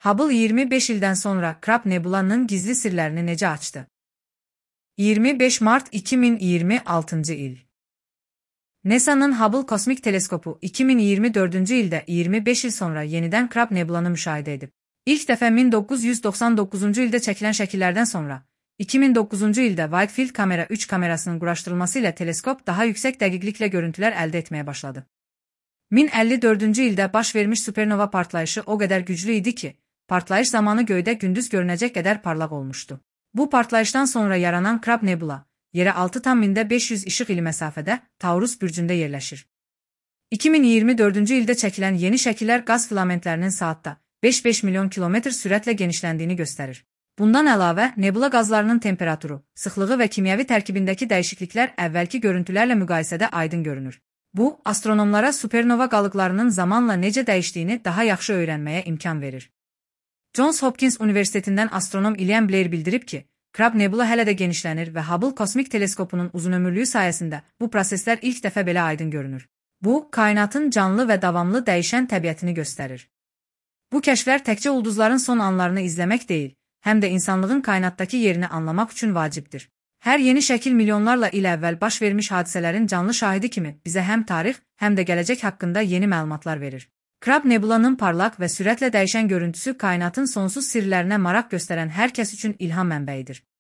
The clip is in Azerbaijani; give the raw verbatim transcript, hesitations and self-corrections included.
Hubble iyirmi beş ildən sonra Crab Nebula'nın gizli sirlərini necə açdı? iyirmi beş Mart iki min iyirmi altıncı il. NASA'nın Hubble kosmik teleskopu iki min iyirmi dördüncü ildə iyirmi beş il sonra yenidən Crab Nebula'nı müşahidə edib. İlk dəfə min doqquz yüz doxsan doqquzuncu ildə çəkilən şəkillərdən sonra iki min doqquzuncu ildə Wide Field kamera üç kamerasının quraşdırılması ilə teleskop daha yüksək dəqiqliklə görüntülər əldə etməyə başladı. min əlli dördüncü ildə baş vermiş supernova partlayışı o qədər güclü idi ki, partlayış zamanı göydə gündüz görünəcək qədər parlaq olmuşdu. Bu partlayışdan sonra yaranan Crab Nebula, yerə altı tam mində beş yüz işıq ili məsafədə Taurus bürcündə yerləşir. iki min iyirmi dördüncü ildə çəkilən yeni şəkillər qaz filamentlərinin saatda beş beş milyon kilometr sürətlə genişləndiyini göstərir. Bundan əlavə, nebula qazlarının temperaturu, sıxlığı və kimyəvi tərkibindəki dəyişikliklər əvvəlki görüntülərlə müqayisədə aydın görünür. Bu, astronomlara supernova qalıqlarının zamanla necə dəyişdiyini daha yaxşı öyrənməyə imkan verir. Johns Hopkins Universitetindən astronom Ilian Blair bildirib ki, Crab Nebula hələ də genişlənir və Hubble kosmik teleskopunun uzunömürlüyü sayəsində bu proseslər ilk dəfə belə aydın görünür. Bu, kainatın canlı və davamlı dəyişən təbiətini göstərir. Bu kəşflər təkcə ulduzların son anlarını izləmək deyil, həm də insanlığın kainatdakı yerini anlamaq üçün vacibdir. Hər yeni şəkil milyonlarla il əvvəl baş vermiş hadisələrin canlı şahidi kimi bizə həm tarix, həm də gələcək haqqında yeni məlumatlar verir. Crab Nebula'nın parlaq və sürətlə dəyişən görüntüsü kainatın sonsuz sirlərinə maraq göstərən hər kəs üçün ilham mənbəyidir.